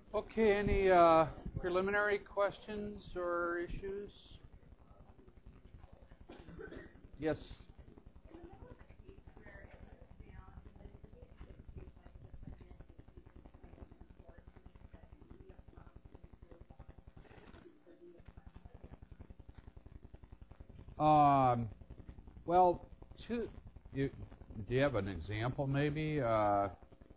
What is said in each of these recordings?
Okay, any preliminary questions or issues? Yes. Well, do you have an example, maybe? Because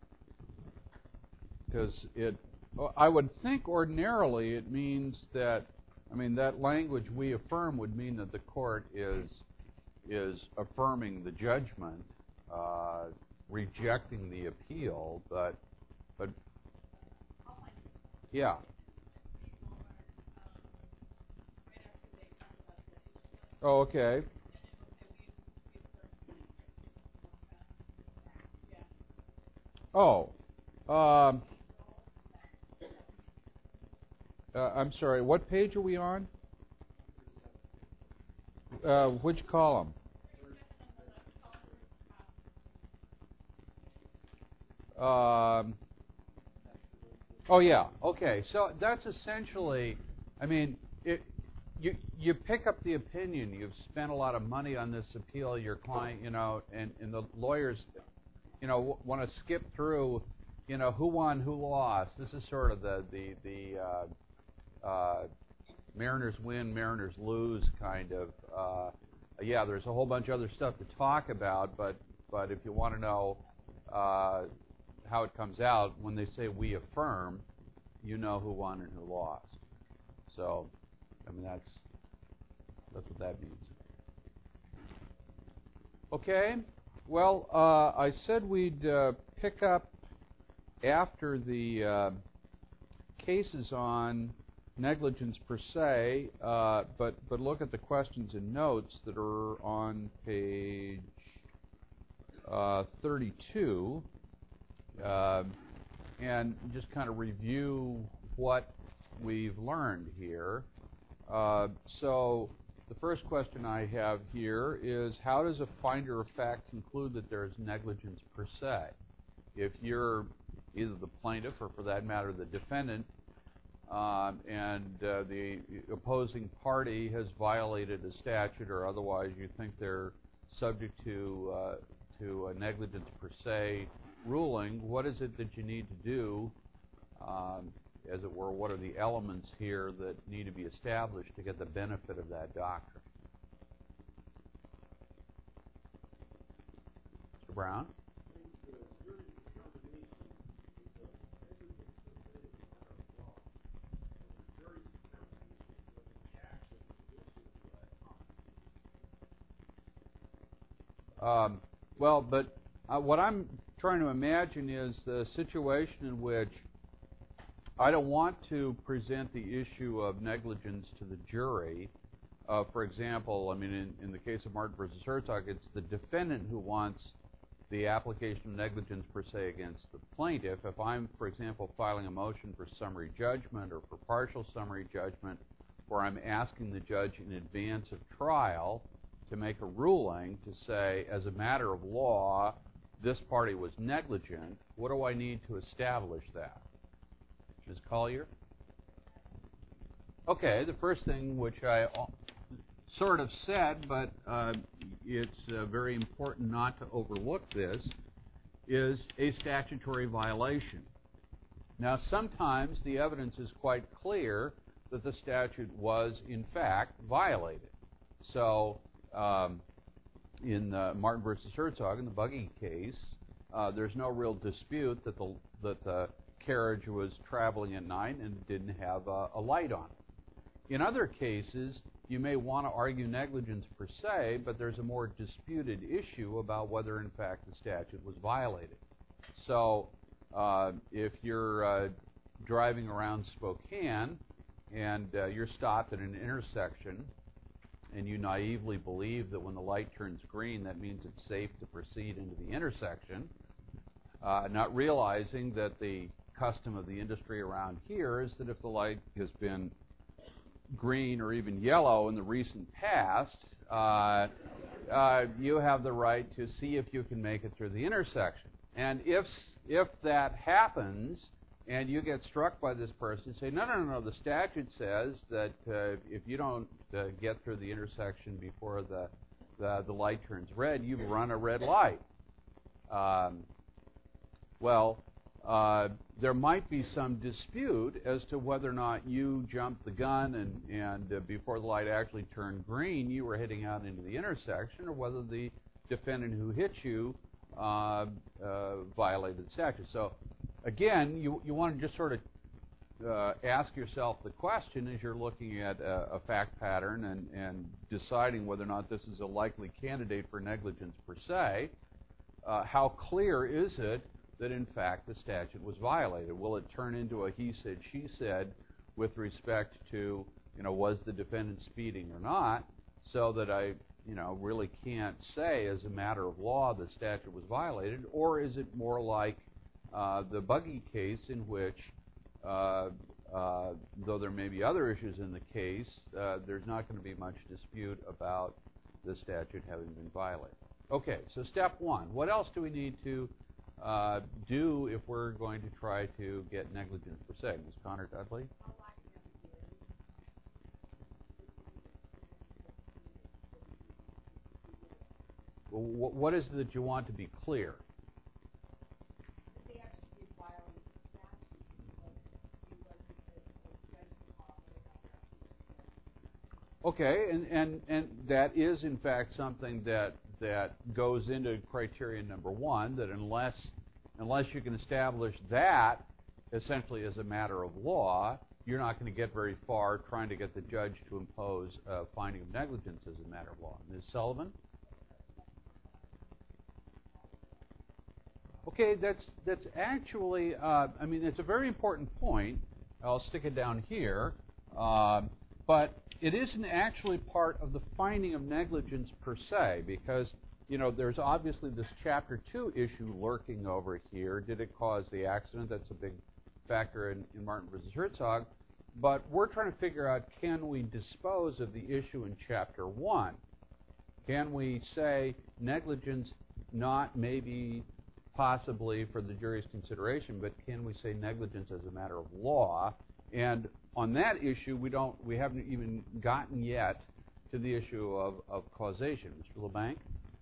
I would think ordinarily it means that, that language "we affirm" would mean that the court is affirming the judgment, rejecting the appeal, but yeah. Oh, okay. Oh, I'm sorry. What page are we on? Which column? Oh, yeah. Okay. So that's essentially, you pick up the opinion. You've spent a lot of money on this appeal. Your client, and the lawyers, want to skip through, who won, who lost. This is sort of the Mariners win, Mariners lose kind of. Yeah, there's a whole bunch of other stuff to talk about, but if you want to know how it comes out, when they say "we affirm," you know who won and who lost. So, that's what that means. Okay. Well, I said we'd pick up after the cases on negligence per se, but look at the questions and notes that are on page 32, and just kind of review what we've learned here. So the first question I have here is, how does a finder of fact conclude that there is negligence per se? If you're either the plaintiff or, for that matter, the defendant, and the opposing party has violated a statute, or otherwise you think they're subject to a negligence per se ruling, what is it that you need to do, as it were? What are the elements here that need to be established to get the benefit of that doctrine? Mr. Brown? Well, but what I'm trying to imagine is the situation in which I don't want to present the issue of negligence to the jury. For example, in the case of Martin versus Herzog, it's the defendant who wants the application of negligence per se against the plaintiff. If I'm, for example, filing a motion for summary judgment or for partial summary judgment, where I'm asking the judge in advance of trial to make a ruling to say, as a matter of law, this party was negligent, what do I need to establish that? Ms. Collier? Okay, the first thing, which I sort of said, but it's very important not to overlook this, is a statutory violation. Now, sometimes the evidence is quite clear that the statute was, in fact, violated. So, in Martin versus Herzog, in the buggy case, there's no real dispute that the carriage was traveling at night and didn't have a light on it. In other cases, you may want to argue negligence per se, but there's a more disputed issue about whether, in fact, the statute was violated. So, if you're driving around Spokane and you're stopped at an intersection, and you naively believe that when the light turns green, that means it's safe to proceed into the intersection, not realizing that the custom of the industry around here is that if the light has been green or even yellow in the recent past, you have the right to see if you can make it through the intersection. And if that happens, and you get struck by this person and say, no, the statute says that if you don't get through the intersection before the light turns red, you've run a red light. There might be some dispute as to whether or not you jumped the gun and before the light actually turned green, you were heading out into the intersection, or whether the defendant who hit you violated the statute. So, again, you want to just sort of ask yourself the question as you're looking at a fact pattern and deciding whether or not this is a likely candidate for negligence per se. How clear is it that, in fact, the statute was violated? Will it turn into a he said, she said with respect to, was the defendant speeding or not, so that I, really can't say as a matter of law the statute was violated? Or is it more like the Buggy case in which, though there may be other issues in the case, there's not going to be much dispute about the statute having been violated? Okay, so step one. What else do we need to do if we're going to try to get negligence per se? Ms. Connor Dudley? Well, what is it that you want to be clear? Okay, and that is in fact something that goes into criterion number one, that unless you can establish that essentially as a matter of law, you're not going to get very far trying to get the judge to impose a finding of negligence as a matter of law. Ms. Sullivan? Okay, that's actually, it's a very important point. I'll stick it down here. But it isn't actually part of the finding of negligence per se, because, there's obviously this Chapter 2 issue lurking over here. Did it cause the accident? That's a big factor in Martin v. Herzog. But we're trying to figure out, can we dispose of the issue in Chapter 1? Can we say negligence, not maybe possibly for the jury's consideration, but can we say negligence as a matter of law? And on that issue, we haven't even gotten yet to the issue of causation. Mr. LeBanc?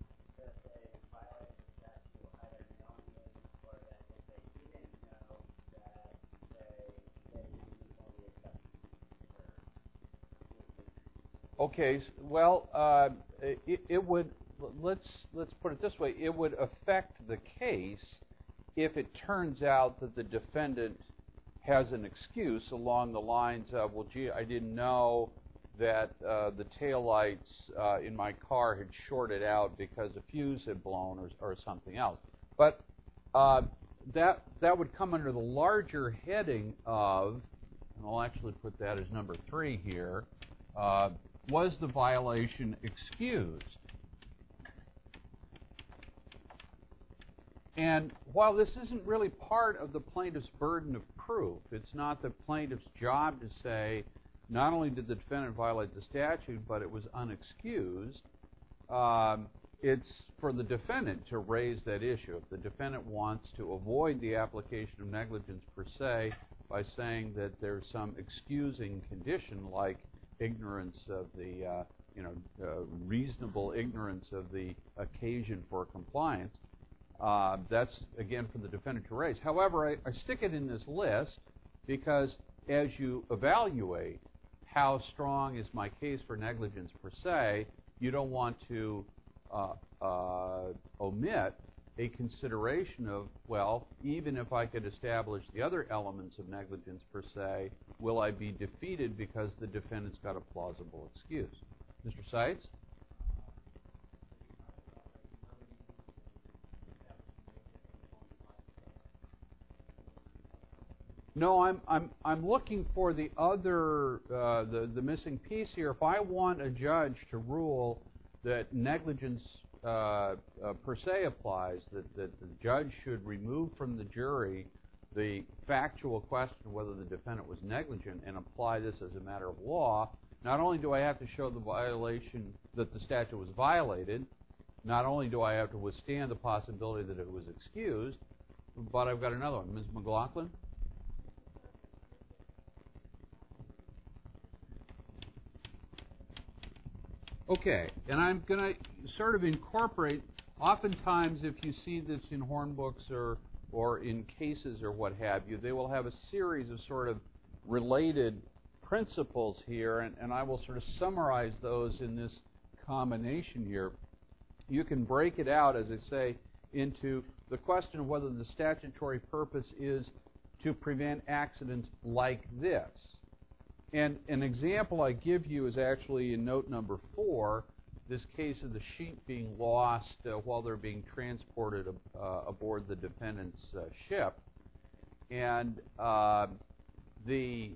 Okay, well, it would, let's put it this way, it would affect the case if it turns out that the defendant has an excuse along the lines of, well, gee, I didn't know that the taillights in my car had shorted out because a fuse had blown or something else. But that would come under the larger heading of, and I'll actually put that as number 3 here, was the violation excused? And while this isn't really part of the plaintiff's burden of proof, it's not the plaintiff's job to say not only did the defendant violate the statute, but it was unexcused. It's for the defendant to raise that issue. If the defendant wants to avoid the application of negligence per se by saying that there's some excusing condition like ignorance of the, reasonable ignorance of the occasion for compliance, that's, again, for the defendant to raise. However, I stick it in this list because as you evaluate how strong is my case for negligence per se, you don't want to omit a consideration of, well, even if I could establish the other elements of negligence per se, will I be defeated because the defendant's got a plausible excuse? Mr. Seitz? No, I'm looking for the other, the missing piece here. If I want a judge to rule that negligence per se applies, that the judge should remove from the jury the factual question of whether the defendant was negligent and apply this as a matter of law, not only do I have to show the violation that the statute was violated, not only do I have to withstand the possibility that it was excused, but I've got another one. Ms. McLaughlin? Okay, and I'm going to sort of incorporate, oftentimes if you see this in horn books or in cases or what have you, they will have a series of sort of related principles here, and I will sort of summarize those in this combination here. You can break it out, as I say, into the question of whether the statutory purpose is to prevent accidents like this. And an example I give you is actually in note number 4, this case of the sheep being lost while they're being transported aboard the defendant's ship. And the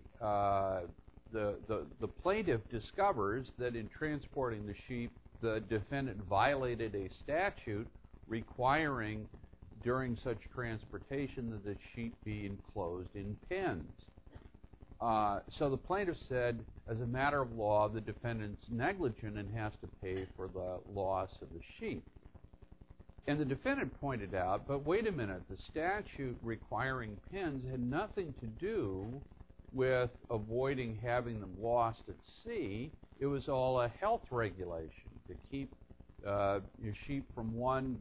plaintiff discovers that in transporting the sheep, the defendant violated a statute requiring during such transportation that the sheep be enclosed in pens. So the plaintiff said, as a matter of law, the defendant's negligent and has to pay for the loss of the sheep. And the defendant pointed out, but wait a minute, the statute requiring pens had nothing to do with avoiding having them lost at sea. It was all a health regulation to keep your sheep from one,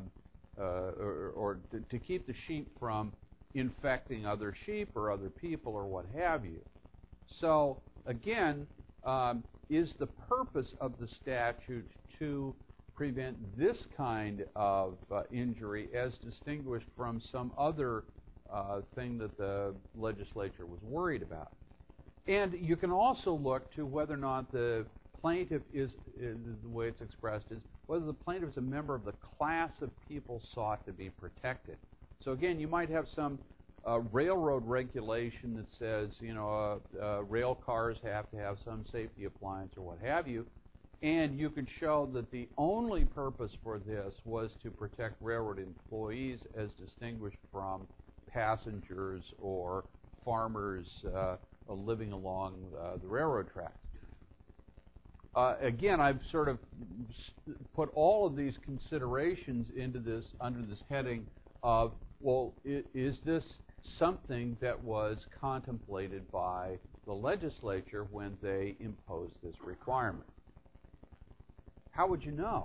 or to keep the sheep from infecting other sheep or other people or what have you. So, again, is the purpose of the statute to prevent this kind of injury as distinguished from some other thing that the legislature was worried about? And you can also look to whether or not the plaintiff is the way it's expressed is whether the plaintiff is a member of the class of people sought to be protected. So again, you might have some railroad regulation that says, rail cars have to have some safety appliance or what have you, and you could show that the only purpose for this was to protect railroad employees as distinguished from passengers or farmers living along the railroad tracks. Again, I've sort of put all of these considerations into this under this heading of, well, is this something that was contemplated by the legislature when they imposed this requirement? How would you know?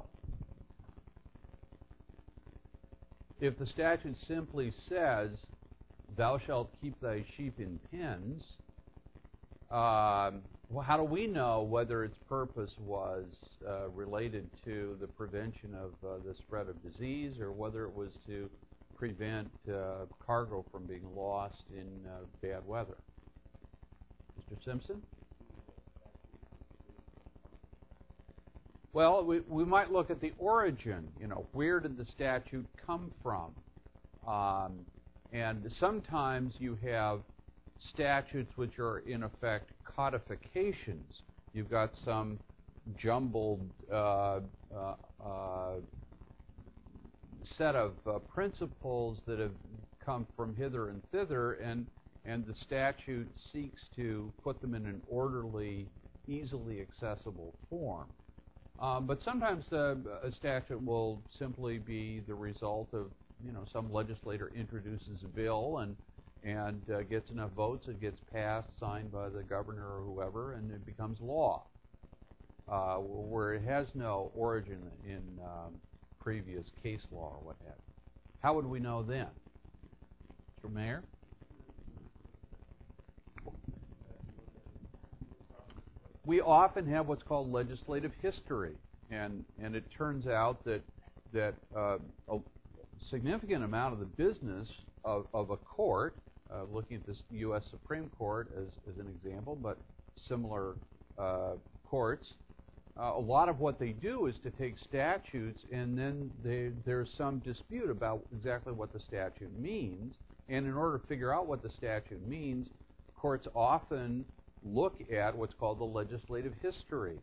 If the statute simply says, thou shalt keep thy sheep in pens, well, how do we know whether its purpose was related to the prevention of the spread of disease or whether it was to prevent cargo from being lost in bad weather? Mr. Simpson? Well, we might look at the origin. Where did the statute come from? And sometimes you have statutes which are, in effect, codifications. You've got some jumbled set of principles that have come from hither and thither, and the statute seeks to put them in an orderly, easily accessible form. But sometimes a statute will simply be the result of, some legislator introduces a bill and gets enough votes, it gets passed, signed by the governor or whoever, and it becomes law, where it has no origin in previous case law or what have you. How would we know then? Mr. Mayor? We often have what's called legislative history, and it turns out that a significant amount of the business of a court, looking at this U.S. Supreme Court as an example, but similar courts, a lot of what they do is to take statutes and then there's some dispute about exactly what the statute means, and in order to figure out what the statute means, courts often look at what's called the legislative history.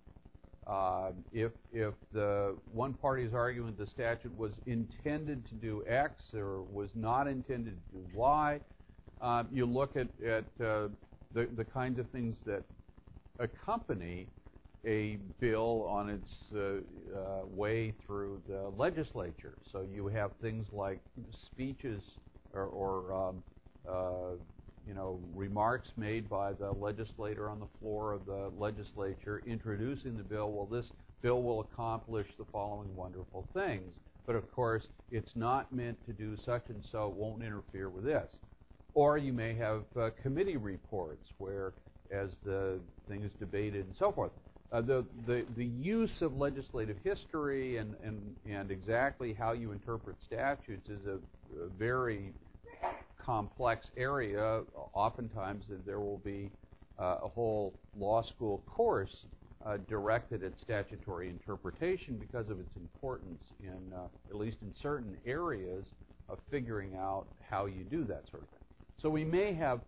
If the one party is arguing the statute was intended to do X or was not intended to do Y, you look at the kinds of things that accompany a bill on its way through the legislature. So you have things like speeches or remarks made by the legislator on the floor of the legislature introducing the bill. Well, this bill will accomplish the following wonderful things. But of course, it's not meant to do such and so, it won't interfere with this. Or you may have committee reports where, as the thing is debated and so forth. The use of legislative history and exactly how you interpret statutes is a very complex area. Oftentimes there will be a whole law school course directed at statutory interpretation because of its importance in, at least in certain areas, of figuring out how you do that sort of thing. So we may have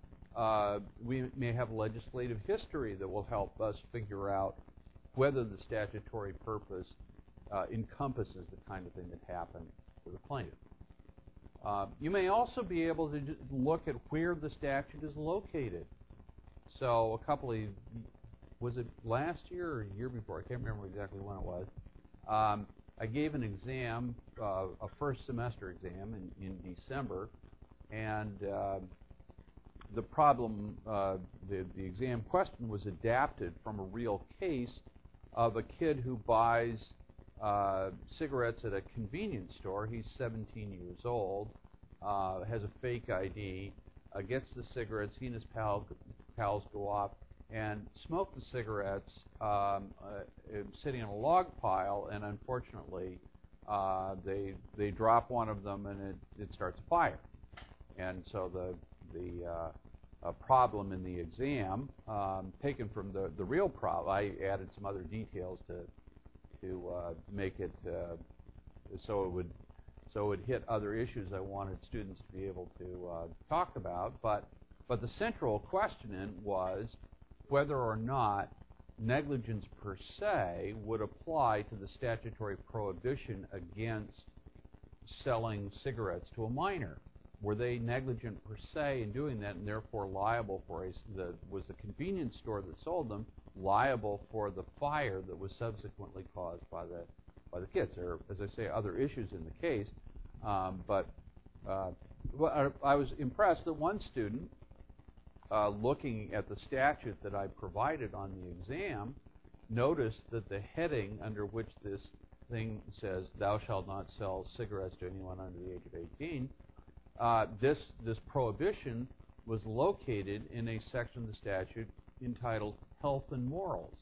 legislative history that will help us figure out whether the statutory purpose encompasses the kind of thing that happened to the plaintiff. You may also be able to look at where the statute is located. So was it last year or a year before? I can't remember exactly when it was. I gave an exam, a first semester exam in December, and the problem, the exam question was adapted from a real case of a kid who buys cigarettes at a convenience store. He's 17 years old, has a fake ID, gets the cigarettes. He and his pals go off and smoke the cigarettes sitting on a log pile, and unfortunately they drop one of them and it starts a fire. And so the problem in the exam, taken from the real problem, I added some other details to make it so it would hit other issues I wanted students to be able to talk about. But the central question was whether or not negligence per se would apply to the statutory prohibition against selling cigarettes to a minor. Were they negligent per se in doing that, and therefore liable for was the convenience store that sold them liable for the fire that was subsequently caused by the kids? There are, as I say, other issues in the case, but I was impressed that one student, looking at the statute that I provided on the exam, noticed that the heading under which this thing says, "Thou shalt not sell cigarettes to anyone under the age of 18," this prohibition was located in a section of the statute entitled Health and Morals.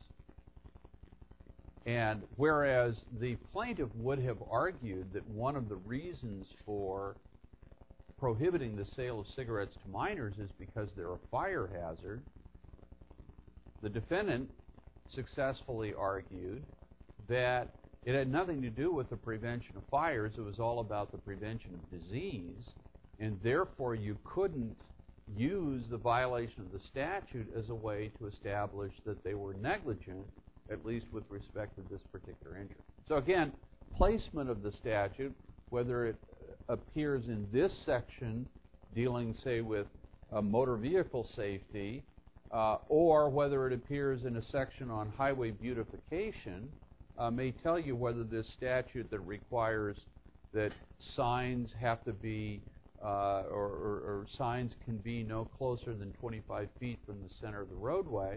And whereas the plaintiff would have argued that one of the reasons for prohibiting the sale of cigarettes to minors is because they're a fire hazard, the defendant successfully argued that it had nothing to do with the prevention of fires. It was all about the prevention of disease, and therefore you couldn't use the violation of the statute as a way to establish that they were negligent, at least with respect to this particular injury. So again, placement of the statute, whether it appears in this section dealing, say, with motor vehicle safety, or whether it appears in a section on highway beautification, may tell you whether this statute that requires that signs have to be or signs can be no closer than 25 feet from the center of the roadway,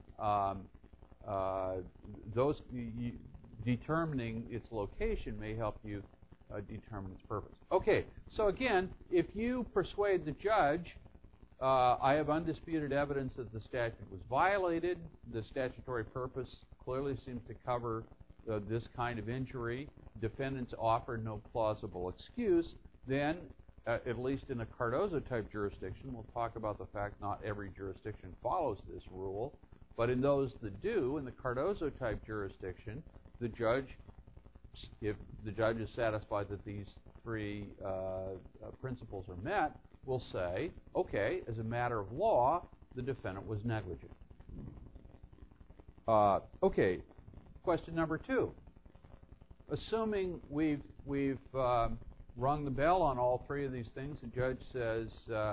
determining its location may help you determine its purpose. Okay, so again, if you persuade the judge, I have undisputed evidence that the statute was violated, the statutory purpose clearly seems to cover this kind of injury, defendants offered no plausible excuse, then at least in a Cardozo-type jurisdiction, we'll talk about the fact not every jurisdiction follows this rule, but in those that do, in the Cardozo-type jurisdiction, the judge, if the judge is satisfied that these three principles are met, will say, okay, as a matter of law, the defendant was negligent. Okay, question number 2. Assuming we've rung the bell on all three of these things, the judge says,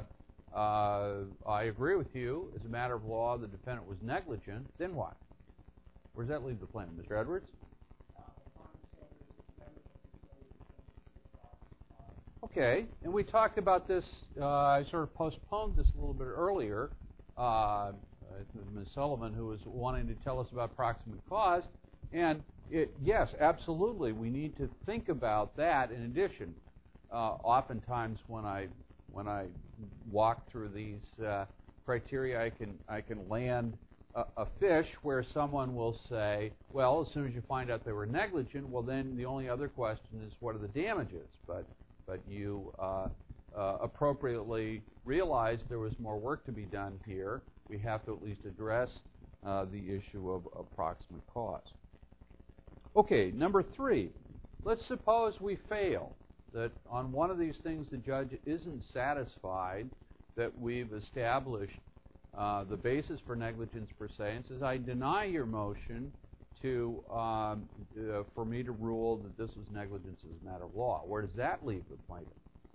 I agree with you, as a matter of law, the defendant was negligent, then what? Where does that leave the plaintiff, Mr. Edwards? Okay, and we talked about this, I sort of postponed this a little bit earlier. Ms. Sullivan, who was wanting to tell us about proximate cause, and yes, absolutely, we need to think about that in addition. Oftentimes when I walk through these criteria, I can land a fish where someone will say, well, as soon as you find out they were negligent, well, then the only other question is what are the damages? But you appropriately realized there was more work to be done here. We have to at least address the issue of proximate cause. Okay, number 3. Let's suppose we fail, that on one of these things the judge isn't satisfied that we've established the basis for negligence per se, and says, I deny your motion to for me to rule that this was negligence as a matter of law. Where does that leave the plaintiff?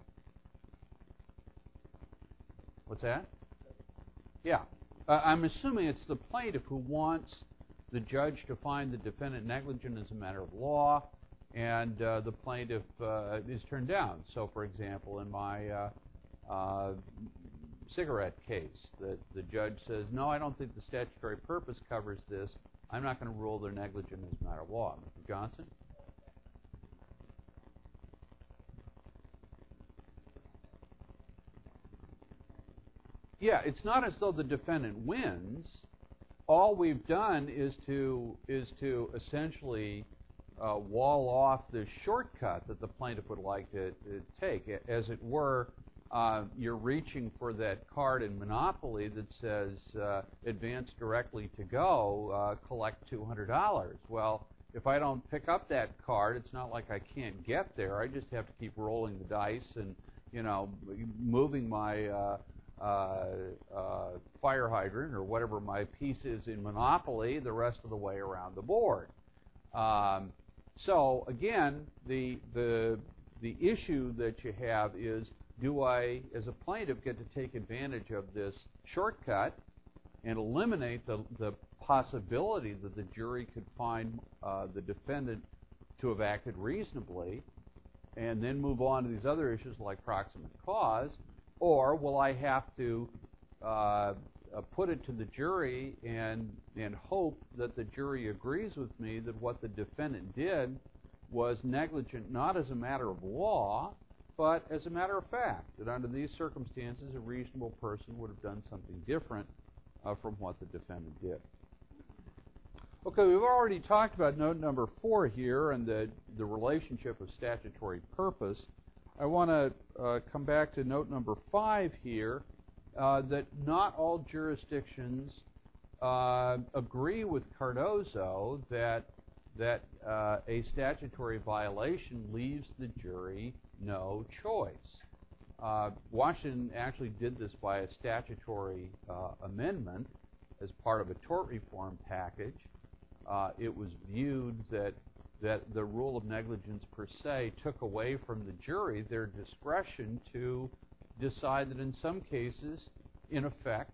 What's that? Yeah. I'm assuming it's the plaintiff who wants the judge to find the defendant negligent as a matter of law, and the plaintiff is turned down. So, for example, in my cigarette case, the judge says, no, I don't think the statutory purpose covers this. I'm not going to rule they're negligent as a matter of law. Mr. Johnson? Yeah, it's not as though the defendant wins. All we've done is to essentially wall off the shortcut that the plaintiff would like to take. As it were, you're reaching for that card in Monopoly that says advance directly to go, collect $200. Well, if I don't pick up that card, it's not like I can't get there. I just have to keep rolling the dice and, moving my fire hydrant or whatever my piece is in Monopoly the rest of the way around the board. So again, the issue that you have is, do I, as a plaintiff, get to take advantage of this shortcut and eliminate the possibility that the jury could find the defendant to have acted reasonably, and then move on to these other issues like proximate cause, or will I have to put it to the jury and hope that the jury agrees with me that what the defendant did was negligent, not as a matter of law, but as a matter of fact, that under these circumstances a reasonable person would have done something different from what the defendant did. Okay, we've already talked about note number 4 here and the relationship of statutory purpose. I want to come back to note number 5 here, that not all jurisdictions agree with Cardozo that a statutory violation leaves the jury no choice. Washington actually did this by a statutory amendment as part of a tort reform package. It was viewed that the rule of negligence per se took away from the jury their discretion to decide that in some cases, in effect,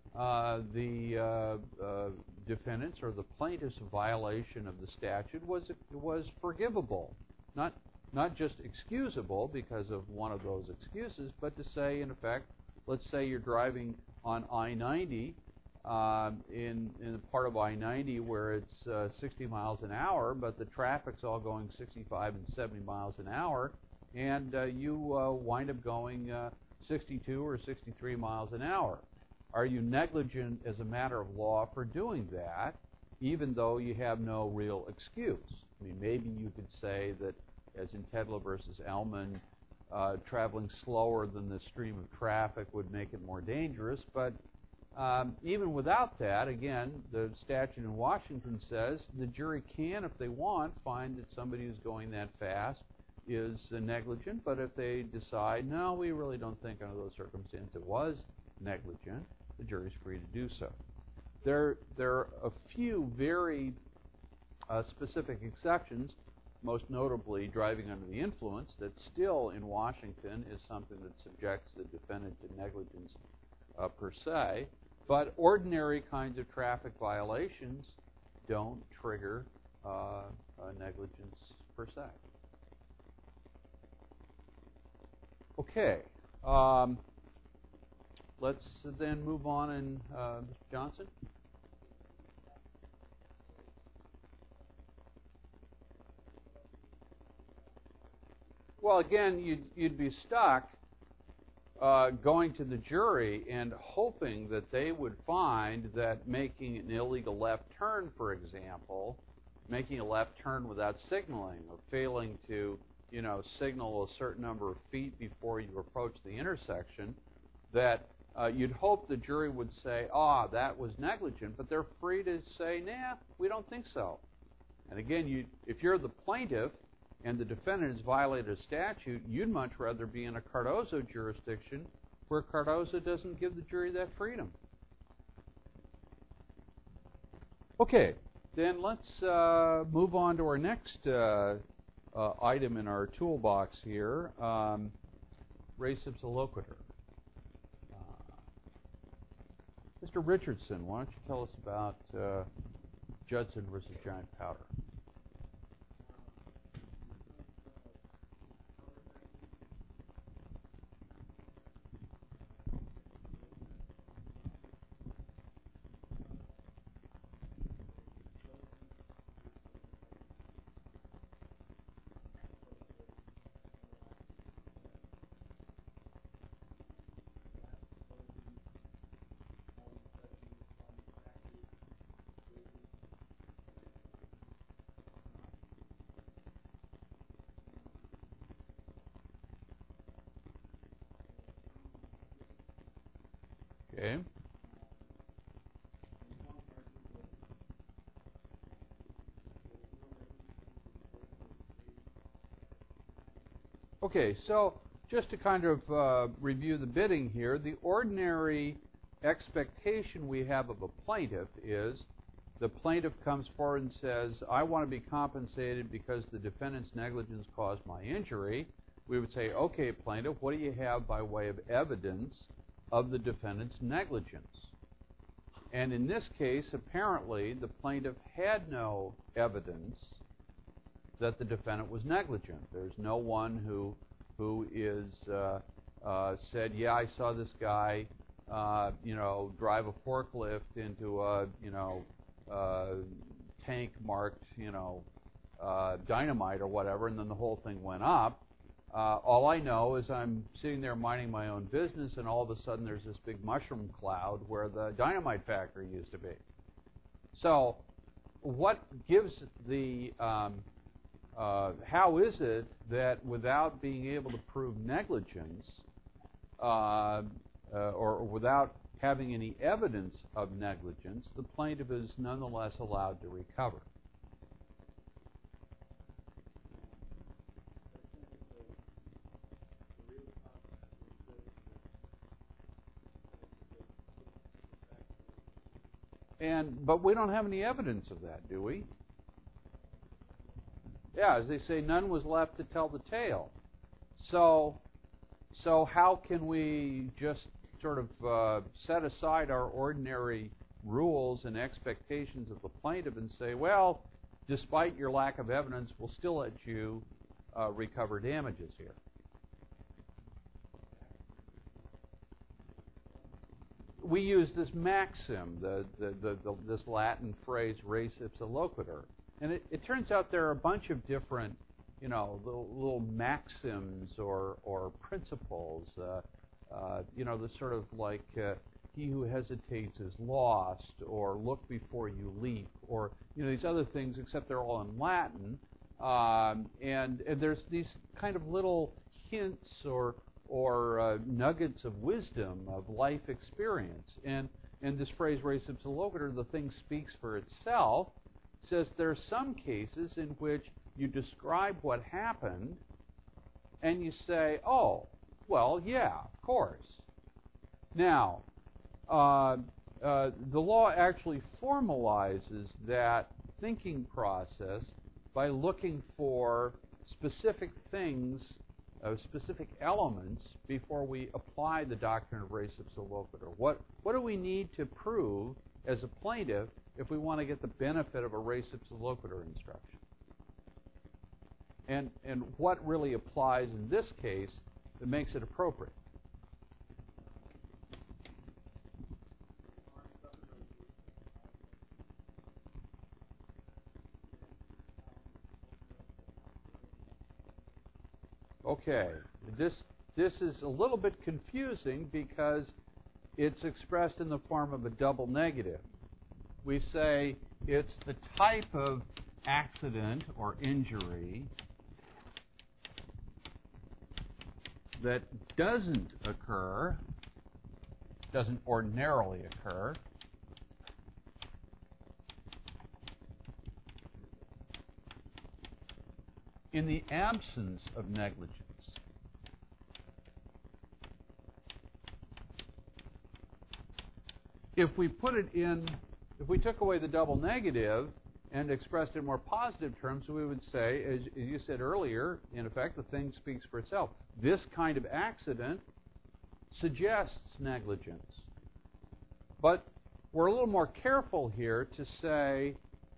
the defendant's or the plaintiff's violation of the statute was forgivable, not just excusable because of one of those excuses, but to say, in effect, let's say you're driving on I-90 in a part of I-90 where it's 60 miles an hour, but the traffic's all going 65 and 70 miles an hour, and you wind up going 62 or 63 miles an hour. Are you negligent as a matter of law for doing that, even though you have no real excuse? I mean, maybe you could say that, as in Tedlow versus Ellman, traveling slower than the stream of traffic would make it more dangerous, but even without that, again, the statute in Washington says the jury can, if they want, find that somebody who's going that fast is negligent, but if they decide, no, we really don't think under those circumstances it was negligent, the jury's free to do so. There are a few very specific exceptions, most notably driving under the influence, that still in Washington is something that subjects the defendant to negligence per se, but ordinary kinds of traffic violations don't trigger negligence per se. Okay. Let's then move on, and Mr. Johnson. Well, again, you'd be stuck going to the jury and hoping that they would find that making an illegal left turn, for example, making a left turn without signaling or failing to, signal a certain number of feet before you approach the intersection, that you'd hope the jury would say, that was negligent, but they're free to say, nah, we don't think so. And again, if you're the plaintiff and the defendant has violated a statute, you'd much rather be in a Cardozo jurisdiction where Cardozo doesn't give the jury that freedom. Okay, then let's move on to our next item in our toolbox here, res ipsa loquitur. Mr. Richardson, why don't you tell us about Judson versus Giant Powder? Okay. Okay, so just to kind of review the bidding here, the ordinary expectation we have of a plaintiff is the plaintiff comes forward and says, I want to be compensated because the defendant's negligence caused my injury. We would say, okay, plaintiff, what do you have by way of evidence of the defendant's negligence? And in this case, apparently, the plaintiff had no evidence that the defendant was negligent. There's no one who said, yeah, I saw this guy, drive a forklift into a, tank marked, dynamite or whatever, and then the whole thing went up. All I know is I'm sitting there minding my own business, and all of a sudden there's this big mushroom cloud where the dynamite factory used to be. So what gives the how is it that without being able to prove negligence or without having any evidence of negligence, the plaintiff is nonetheless allowed to recover? But we don't have any evidence of that, do we? Yeah, as they say, none was left to tell the tale. So how can we just sort of set aside our ordinary rules and expectations of the plaintiff and say, well, despite your lack of evidence, we'll still let you recover damages here? We use this maxim, this Latin phrase, res ipsa loquitur. And it turns out there are a bunch of different, little maxims or principles. The sort of like he who hesitates is lost, or look before you leap, or these other things. Except they're all in Latin, and there's these kind of little hints or nuggets of wisdom of life experience. And this phrase res ipsa loquitur, the thing speaks for itself. Says there are some cases in which you describe what happened and you say, oh, well, yeah, of course. Now, the law actually formalizes that thinking process by looking for specific things, specific elements, before we apply the doctrine of res ipsa loquitur. What do we need to prove as a plaintiff if we want to get the benefit of a res ipsa loquitur instruction? And what really applies in this case that makes it appropriate. Okay, this is a little bit confusing because it's expressed in the form of a double negative. We say it's the type of accident or injury that doesn't ordinarily occur, in the absence of negligence. If we took away the double negative and expressed it in more positive terms, we would say, as you said earlier, in effect, the thing speaks for itself. This kind of accident suggests negligence. But we're a little more careful here to say,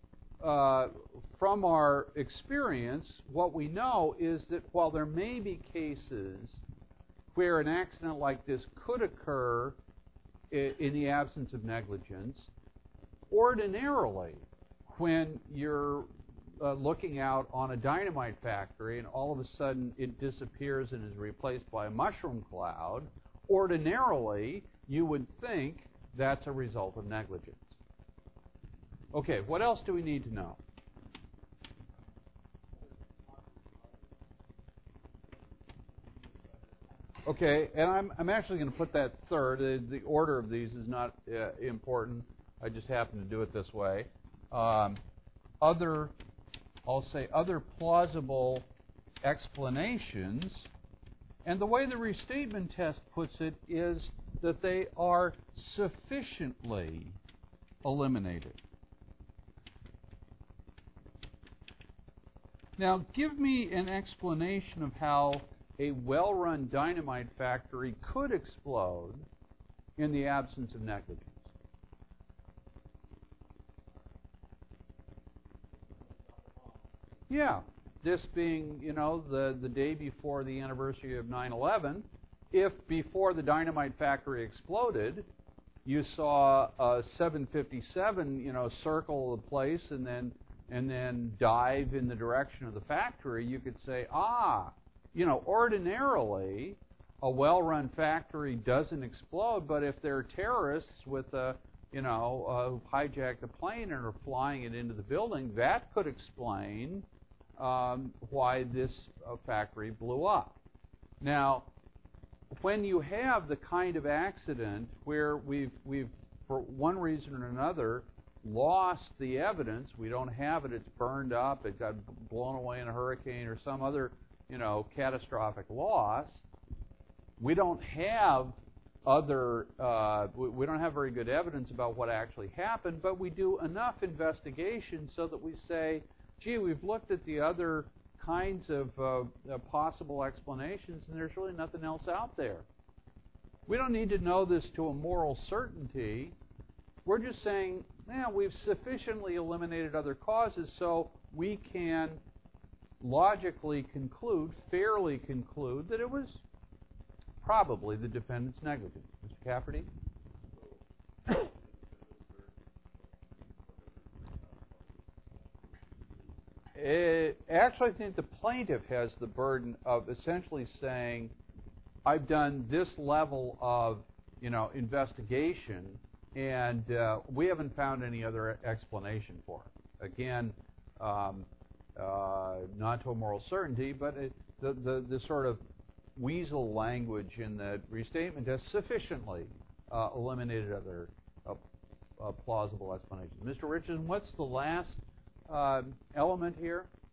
from our experience, what we know is that while there may be cases where an accident like this could occur in the absence of negligence, ordinarily, when you're looking out on a dynamite factory and all of a sudden it disappears and is replaced by a mushroom cloud, ordinarily you would think that's a result of negligence. Okay, what else do we need to know? Okay, and I'm actually going to put that third. The order of these is not important. I just happen to do it this way. I'll say other plausible explanations. And the way the restatement test puts it is that they are sufficiently eliminated. Now, give me an explanation of how a well-run dynamite factory could explode in the absence of negligence. Yeah, this being, the day before the anniversary of 9/11, if before the dynamite factory exploded, you saw a 757, circle the place and then dive in the direction of the factory, you could say, ordinarily a well-run factory doesn't explode, but if there are terrorists with who hijacked a plane and are flying it into the building, that could explain why this factory blew up. Now, when you have the kind of accident where we've for one reason or another lost the evidence, we don't have it, it's burned up, it got blown away in a hurricane or some other catastrophic loss, we don't have we don't have very good evidence about what actually happened, but we do enough investigation so that we say, gee, we've looked at the other kinds of possible explanations, and there's really nothing else out there. We don't need to know this to a moral certainty. We're just saying, we've sufficiently eliminated other causes, so we can logically fairly conclude, that it was probably the defendant's negligence. Mr. Cafferty? Actually, I think the plaintiff has the burden of essentially saying, I've done this level of investigation, and we haven't found any other explanation for it. Again, not to a moral certainty, but the sort of weasel language in the restatement has sufficiently eliminated other plausible explanations. Mr. Richardson, what's the last element here?